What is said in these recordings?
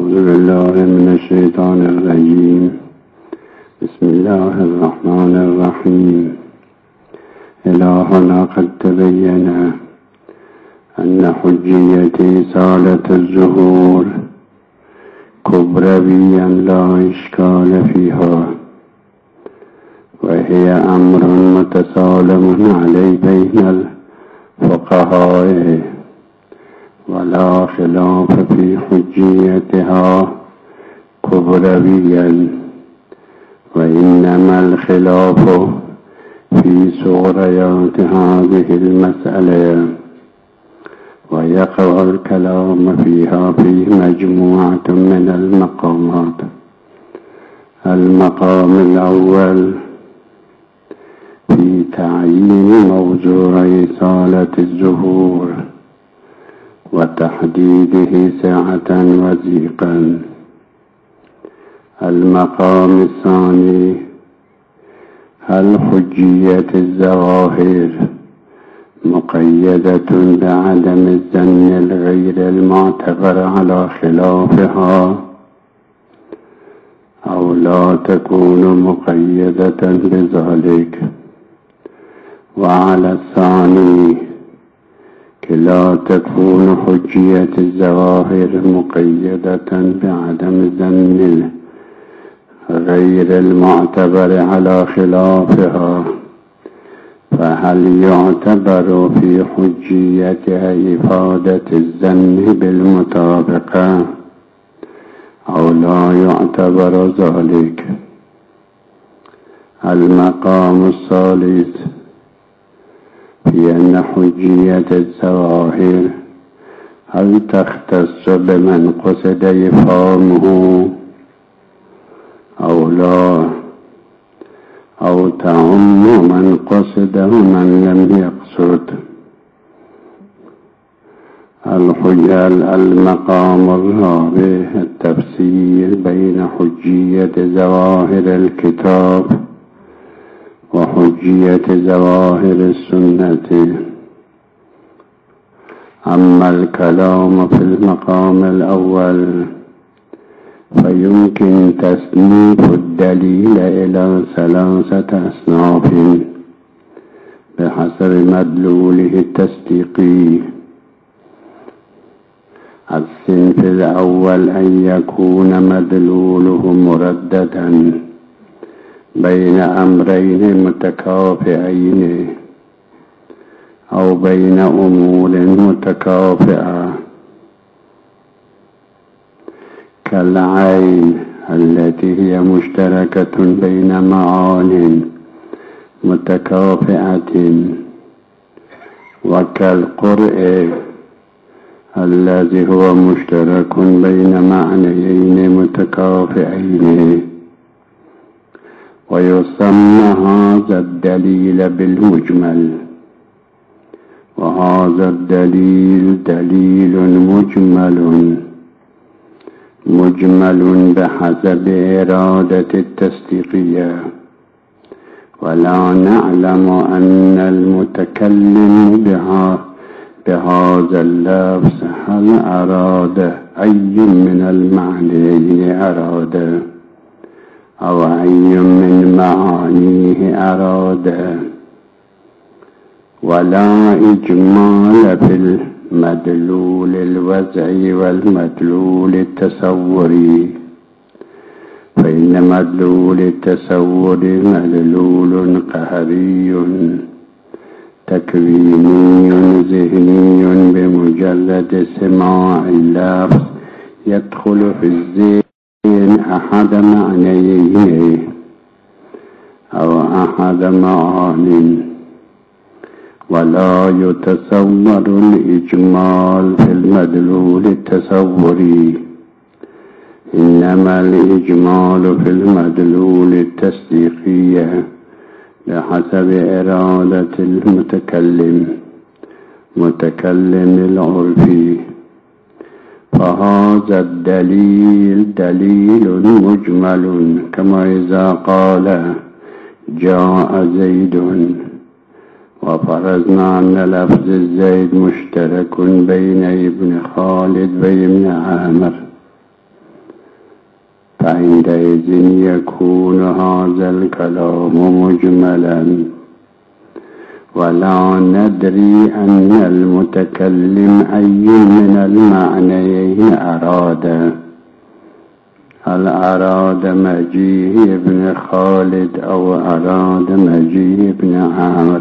أعوذ بالله من الشيطان الرجيم. بسم الله الرحمن الرحيم. إلهنا قد تبين أن حجية إزالة الزهور كبرويا لا إشكال فيها، وهي أمر متسالم عليه بين الفقهاء، ولا خلاف في حجيتها كبرويا، وإنما الخلاف في صغريات هذه المسألة، ويقع الكلام فيها في مجموعة من المقامات. المقام الأول في تعيين موضوع إزالة الزهور وتحديده سعة وضيقا. المقام الثاني هل حجية الظواهر مقيدة بعدم الظن الغير المعتبر على خلافها، أو لا تكون مقيدة بذلك؟ وعلى الثاني لا تكون حجية الظواهر مقيدة بعدم الظن غير المعتبر على خلافها، فهل يعتبر في حجيتها إفادة الظن بالمطابقة أو لا يعتبر ذلك؟ المقام الثالث في أن حجية الظواهر هل تختص بمن قصد إفهامه أو لا، أو تعم من قصده من لم يقصد؟ المقام الرابع التفسير بين حجية ظواهر الكتاب وحجية ظواهر السنة. أما الكلام في المقام الأول فيمكن تصنيف الدليل إلى 3 أصناف بحسب مدلوله التصديقي. الصنف الأول أن يكون مدلوله مرددا بين أمرين متكافئين أو بين أمور متكافئة، كالعين التي هي مشتركة بين معان متكافئة، وكالقرء الذي هو مشترك بين معنيين متكافئين. ويسمى هذا الدليل بالمجمل، وهذا الدليل دليل مجمل بحسب إرادة التصديقية، ولا نعلم أن المتكلم بهذا اللفظ هل أراد أي من المعنيين أراد، أو أي من معانيه أراد. ولا إجمال في المدلول الوضعي والمدلول التصوري، فإن مدلول التصور مدلول قهري تكويني ذهني بمجرد سماع اللفظ يدخل في الذهن أحد معنيين أو أحد معان، ولا يتصور الإجمال في المدلول التصوري، إنما الإجمال في المدلول التصديقي بحسب إرادة المتكلم العرفي. فهذا الدليل دليل مجمل، كما إذا قال جاء زيد، وفرضنا أن لفظ زيد مشترك بين ابن خالد وابن عامر، فعندئذ يكون هذا الكلام مجملا، ولا ندري أن المتكلم أي من المعنيين أراد. هل أراد مجيء ابن خالد أو أراد مجيء ابن عامر؟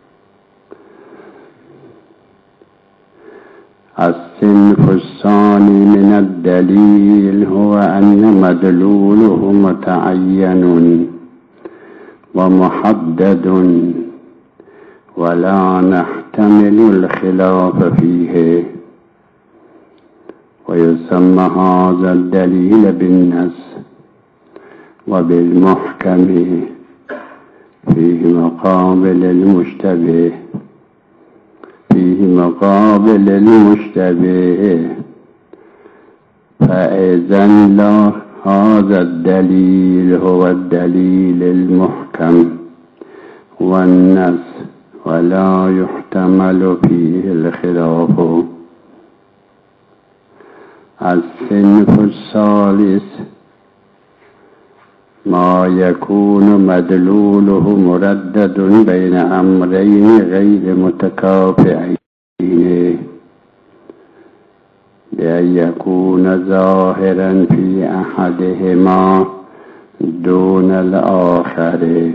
الصنف الثاني من الدليل هو أن مدلوله متعين ومحدد ولا نحتمل الخلاف فيه، ويسمى هذا الدليل بالنص وبالمحكم فيه مقابل المشتبه. فإذا لا، هذا الدليل هو الدليل المحكم والنص ولا يحتمل فيه الخلاف. الصنف الثالث ما يكون مدلوله مردد بين أمرين غير متكافئين، بأن يكون ظاهرا في أحدهما دون الآخر،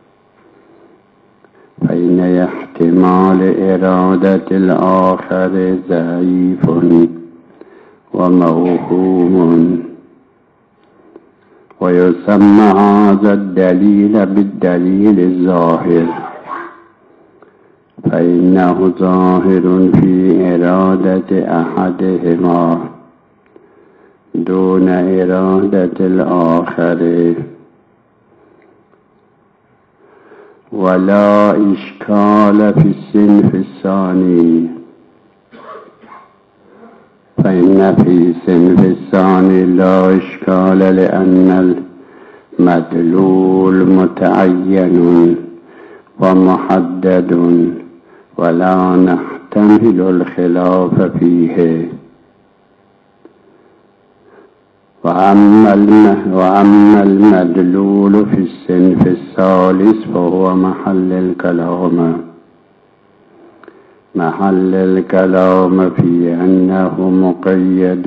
فإن احتمال إرادة الآخر ضعيف وموهوم. ويسمى هذا الدليل بالدليل الظاهر، فإنه ظاهر في إرادة أحدهما دون إرادة الآخر. ولا إشكال في الصنف الثاني، فإن في الصنف الثاني لا إشكال، لأن المدلول متعين ومحدد ولا نحتمل الخلاف فيه. وأما المدلول في الصنف الثالث فهو محل الكلام في أنه مقيد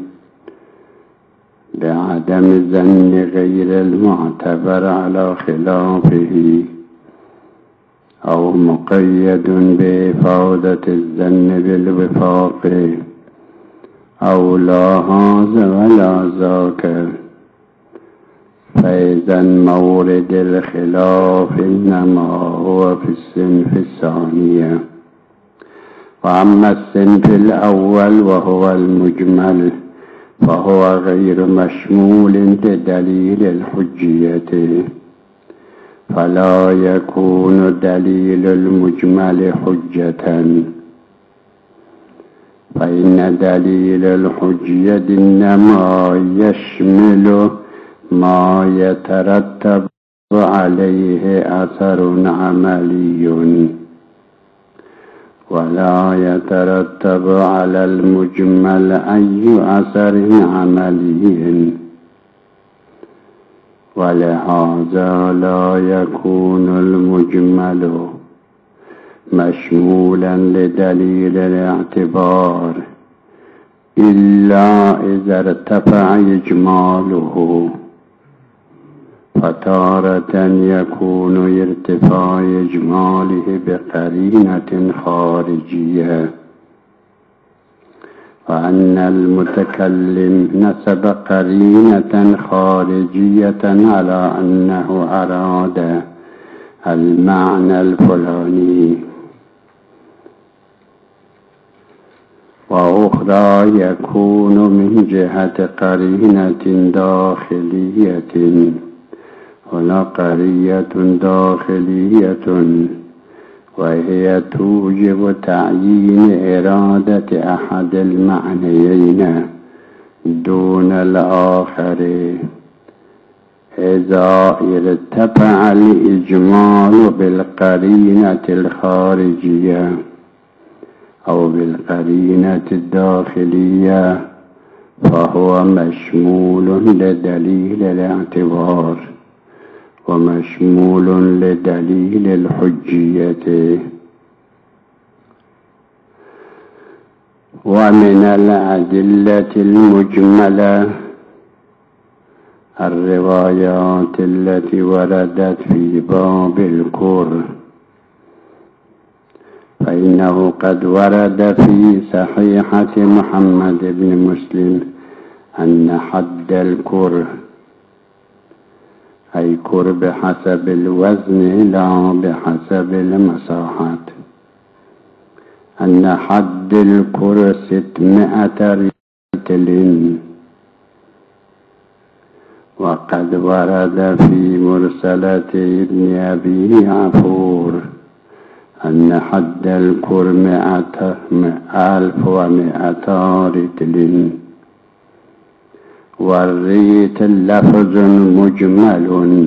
بعدم ظن غير المعتبر على خلافه، أو مقيد بإفادة الظن بالوفاق، أو لا هذا ولا ذاك. فإذا مورد الخلاف إنما هو في الصنف الثاني. وأما الصنف الأول وهو المجمل فهو غير مشمول لدليل الحجية، فلا يكون دليل المجمل حجة، فإن دليل الحجية إنما يشمل ما يترتب عليه أثر عملي، ولا يترتب على المجمل أي أثر عملي، ولهذا لا يكون المجمل مشمولا لدليل الاعتبار إلا إذا ارتفع إجماله، فتارة يكون ارتفاع إجماله بقرينة خارجية، وأن المتكلم نسب قرينة خارجية على أنه أراد المعنى الفلاني، وأخرى يكون من جهة قرينة داخلية. هنا قرينة داخلية وهي توجب تعيين إرادة أحد المعنيين دون الآخر إذا ارتفع الإجمال بالقرينة الخارجية أو بالقرينة الداخلية، فهو مشمول لدليل الاعتبار ومشمول لدليل الحجية. ومن الأدلة المجملة الروايات التي وردت في باب الكره، فإنه قد ورد في صحيحة محمد بن مسلم أن حد الكره، أي كره بحسب الوزن لا بحسب المساحات، أن حد الكره 600 رتل. وقد ورد في مرسلة ابن أبي عفور أن حد الكر 1200 رتل. والريتل لفظ مجمل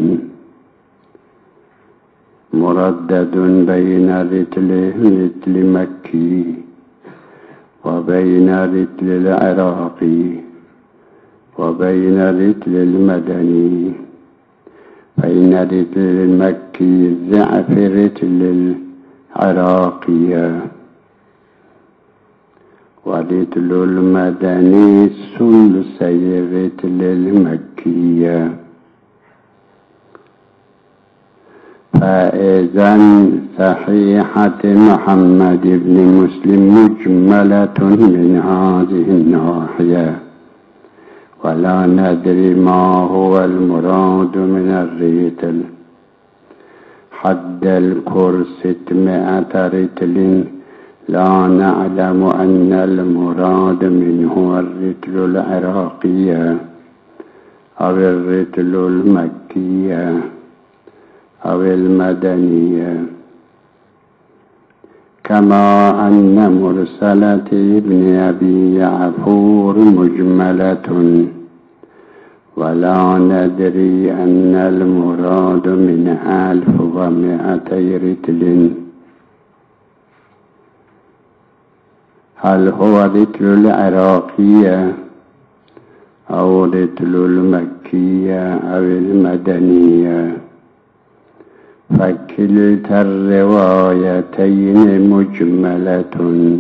مردد بين رتل مكي وبين رتل العراقي وبين رتل المدني، فإن رتل المكي ضعف رتل العراقية، ورتل المدني ثلثي رتل المكية. فإذا صحيحة محمد بن مسلم مجملة من هذه الناحية، ولا ندري ما هو المراد من الرتل. حد الكر 600 رتل، لا نعلم أن المراد منه الرتل العراقية أو الرتل المكية أو المدنية، كما أن مرسلة ابن أبي عفور مجملة، ولا ندري أن المراد من 1200 رتل. هل هو رتل العراقية أو رتل المكية أو المدنية؟ فكلتا الروايتين مجملة،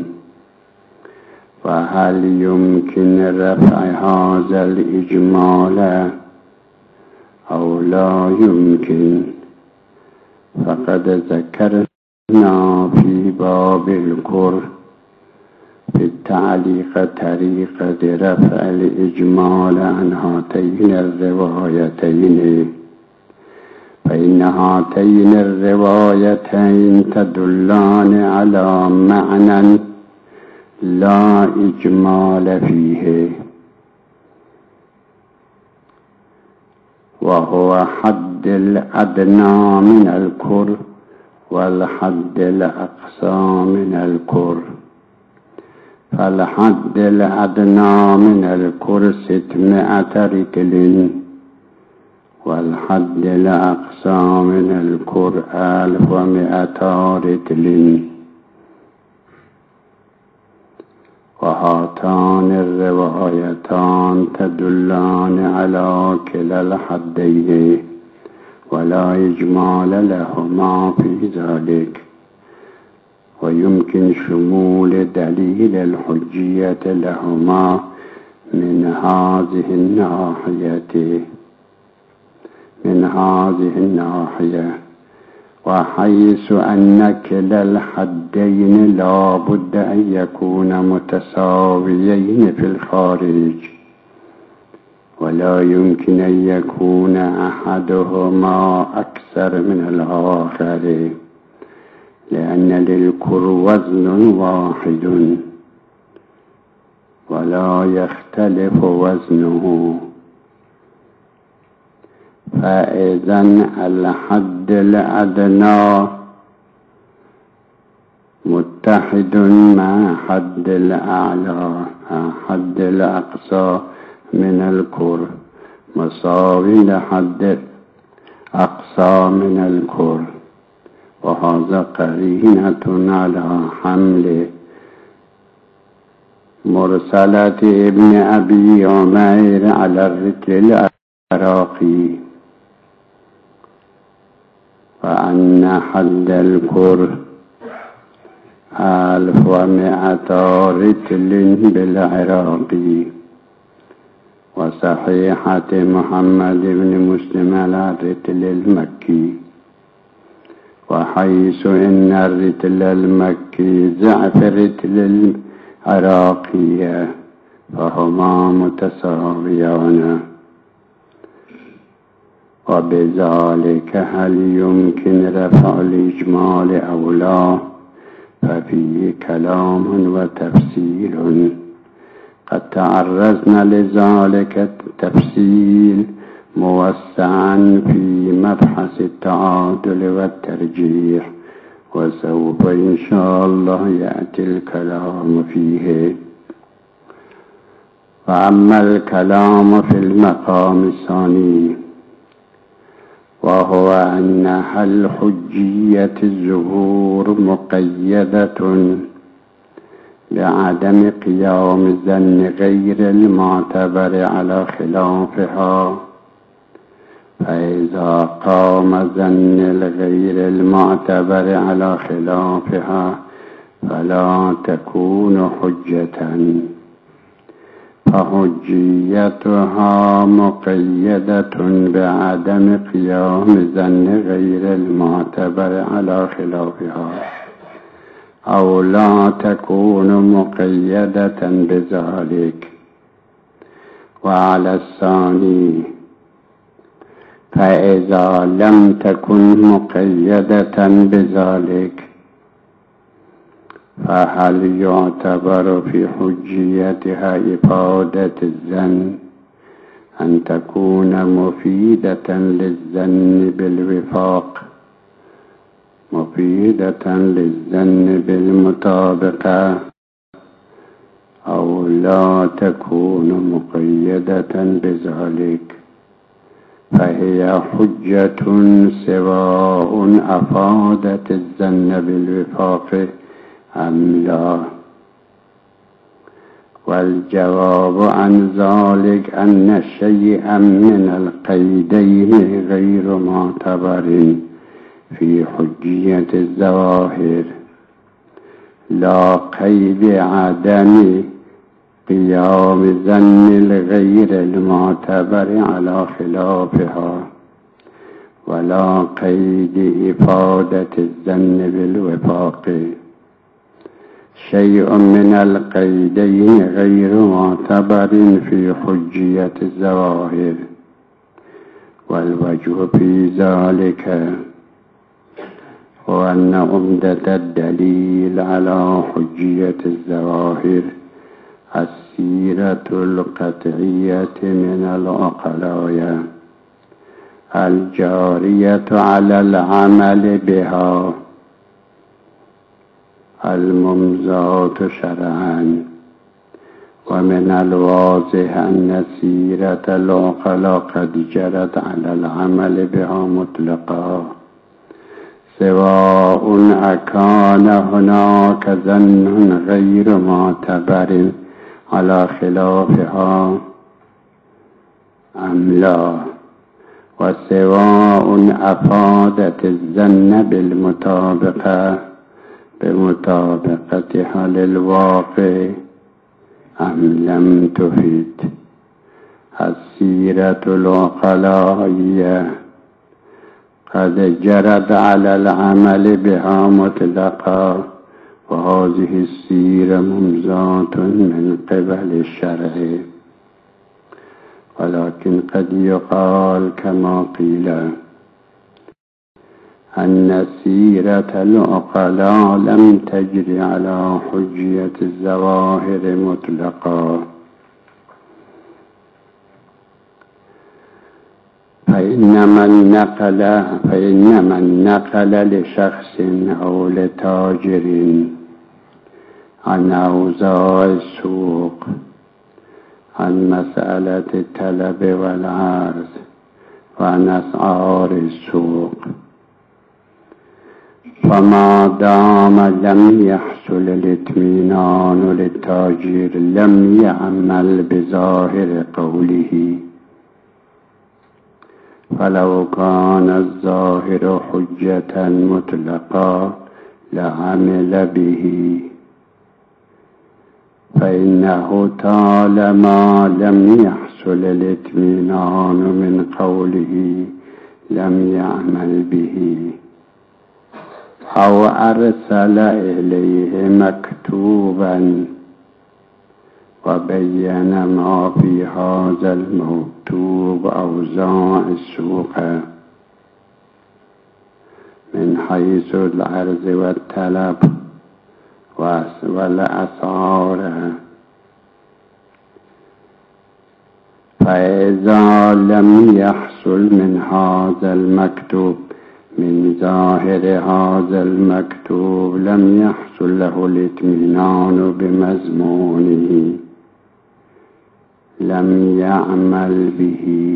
وهل يمكن رفع هذا الإجمال أو لا يمكن؟ فقد ذكرنا في باب الكره في التعليق طريقة رفع الإجمال عن هاتين الروايتين، فإن هاتين الروايتين تدلان على معنى لا إجمال فيه، وهو حد الأدنى من الكر والحد الأقصى من الكر. فالحد الأدنى من الكر 600 رتل، والحد الأقصى من الكر 1200 رتل. وهاتان الروايتان تدلان على كلا الحدين، ولا إجمال لهما في ذلك، ويمكن شمول دليل الحجية لهما من هذه الناحية، وحيث أن كلا الحدين لا بد أن يكون متساويين في الخارج، ولا يمكن أن يكون أحدهما أكثر من الآخر، لأن للكر وزن واحد ولا يختلف وزنه. فإذا الحد الأدنى متحد مع حد الأعلى، حد الأقصى من الكر مساوي لحد الأقصى من الكر، وهذا قرينة على حمل مرسلة ابن أبي عمير على الرتل العراقي. وأن حد الكره 1100 رتل بالعراقي. وصحيحة محمد بن مسلم على الرتل المكي. وحيث إن الرتل المكي ضعف الرتل العراقي فهما متساويان. وبذلك هل يمكن رفع الإجمال أو لا؟ ففيه كلام وتفصيل، قد تعرضنا لذلك التفصيل موسعا في مبحث التعادل والترجيح، وسوف إن شاء الله يأتي الكلام فيه. وأما الكلام في المقام الثاني وهو أن هل حجية الظهور مقيدة لعدم قيام ظن غير المعتبر على خلافها، فإذا قام ظن الغير المعتبر على خلافها فلا تكون حجة، فحجيتها مقيدة بعدم قيام ظن غير المعتبر على خلافها، أو لا تكون مقيدة بذلك. وعلى الثاني فإذا لم تكن مقيدة بذلك فهل يعتبر في حجيتها إفادة الظن أن تكون مفيدة للظن بالوفاق، مفيدة للظن بالمطابقة، أو لا تكون مقيدة بذلك، فهي حجة سواء أفادت الظن بالوفاق أم لا. والجواب عن ذلك أن شيئا من القيدين غير معتبر في حجية الظواهر، لا قيد عدم قيام ظن الغير المعتبر على خلافها، ولا قيد إفادة الظن بالوفاق. شيء من القيدين غير معتبر في حجية الظواهر، والوجه في ذلك هو أن عمدة الدليل على حجية الظواهر السيرة القطعية من العقلاء الجارية على العمل بها الممضاة شرعا. ومن الواضح أن سيرة العقلاء قد جرت على العمل بها مطلقا، سواء أكان هناك ظن غير معتبر على خلافها أم لا، وسواء أفادت الظن بالمطابقة بمطابقتها للواقع أم لم تفيد. السيرة العقلائية قد جرت على العمل بها مطلقا، وهذه السيرة ممضاة من قبل الشرع. ولكن قد يقال كما قيل أن سيرة العقلاء لم تجري على حجية الظواهر مطلقا، فإنما النقل لشخص أو لتاجر عن أوضاع السوق، عن مسألة الطلب والعرض، وعن أسعار السوق، فما دام لم يحصل الاطمئنان للتاجر لم يعمل بظاهر قوله، فلو كان الظاهر حجة مطلقا لعمل به، فإنه طالما لم يحصل الاطمئنان من قوله لم يعمل به، أو أرسل إليه مكتوبا وبين ما في هذا المكتوب أوزاع السوق من حيث العرض والطلب والأسعار، فإذا لم يحصل من هذا المكتوب من ظاهر هذا المكتوب لم يحصل له الاطمئنان بمضمونه لم يعمل به،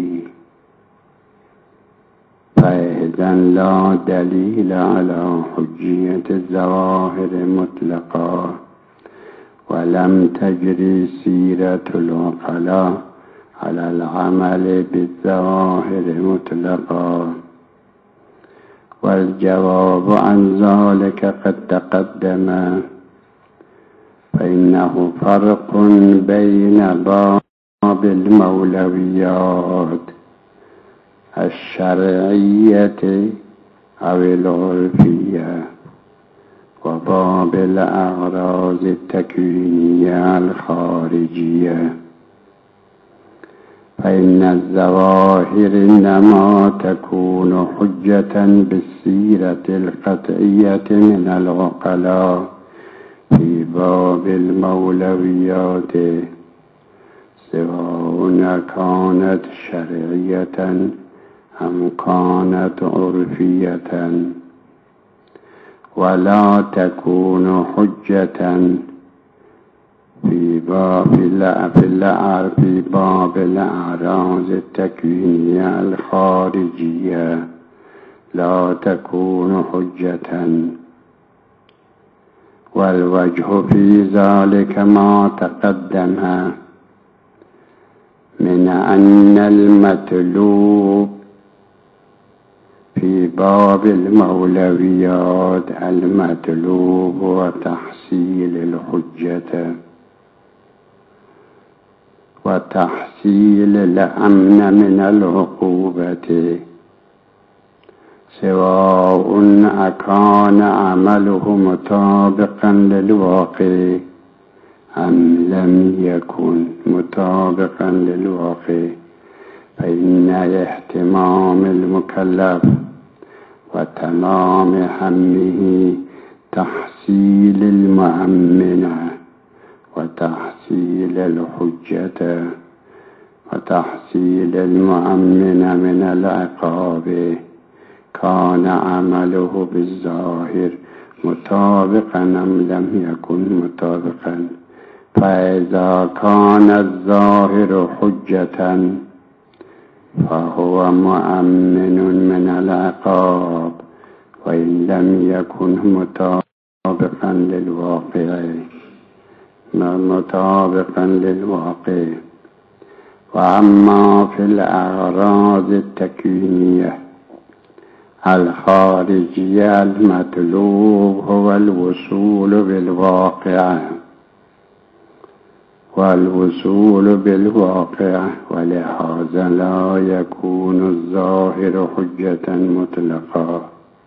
فإذا لا دليل على حجية الظواهر مطلقا، ولم تجري سيرة العقلاء على العمل بالظواهر مطلقا. والجواب عن ذلك قد تقدم، فإنه فرق بين باب المولويات الشرعية أو العرفية وباب الأغراض التكوينية الخارجية، فإن الظواهر إنما تكون حجة بالسيرة القطعية من العقلاء في باب المولويات، سواء كانت شرعية أم كانت عرفية، ولا تكون حجة في باب الأعراض التكوينية الخارجية، لا تكون حجة. والوجه في ذلك ما تقدم من أن المطلوب في باب المولويات المطلوب هو تحصيل الحجة وتحصيل الأمن من العقوبة، سواء أكان عمله مطابقا للواقع أم لم يكن مطابقا للواقع، فإن اهتمام المكلف وتمام همه تحصيل المؤمنة وتحصيل الحجة وتحصيل المؤمنة من العقاب، كان عمله بالظاهر مطابقا أم لم يكن مطابقا. فإذا كان الظاهر حجة فهو مؤمن من العقاب، وإن لم يكن مطابقا للواقع. وأما في الأغراض التكوينية الخارجية المطلوب هو الوصول بالواقع، ولهذا لا يكون الظاهر حجة مطلقا،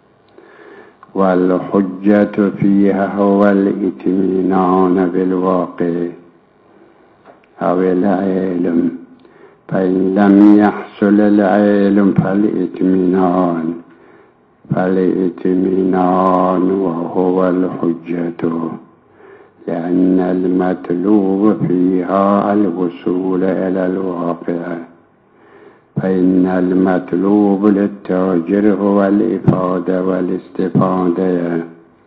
والحجة فيها هو الاطمئنان بالواقع أو العلم، فإن لم يحصل العلم فالإطمئنان وهو الحجة، لأن المطلوب فيها الوصول إلى الواقع، فإن المطلوب للتاجر هو الإفادة والاستفادة،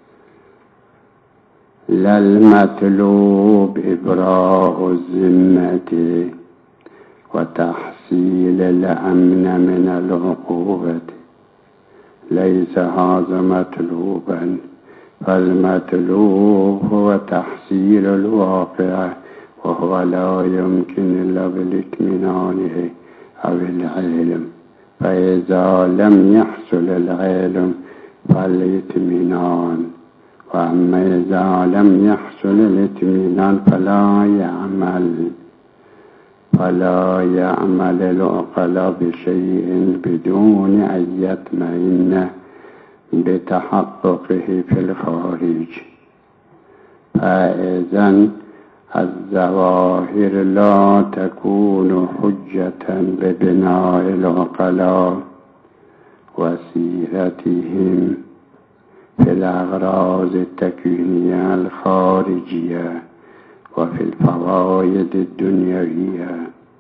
لا المطلوب إبراء الذمة وتحصيل الأمن من العقوبة ليس هذا مطلوبا، فالمطلوب هو تحصيل الواقع، وهو لا يمكن إلا بالاطمئنان أو العلم. فإذا لم يحصل العلم فالاطمئنان، وأما إذا لم يحصل الاطمئنان فلا يعمل العقل بشيء بدون أن يطمئن بتحققه في الخارج. فإذن الظواهر لا تكون حجة ببناء العقلاء وسيرتهم في الأغراض التكوينية الخارجية وفي الفوائد الدنيوية،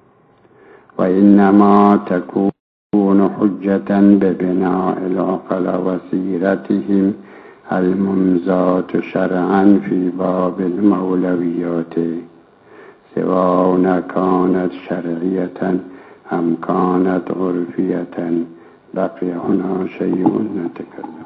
وإنما تكون حجة ببناء العقلاء وسيرتهم الممزات شرعا في باب المولويات، سواء كانت شرعية أم كانت عرفية. بقي هنا شيء نتكلم.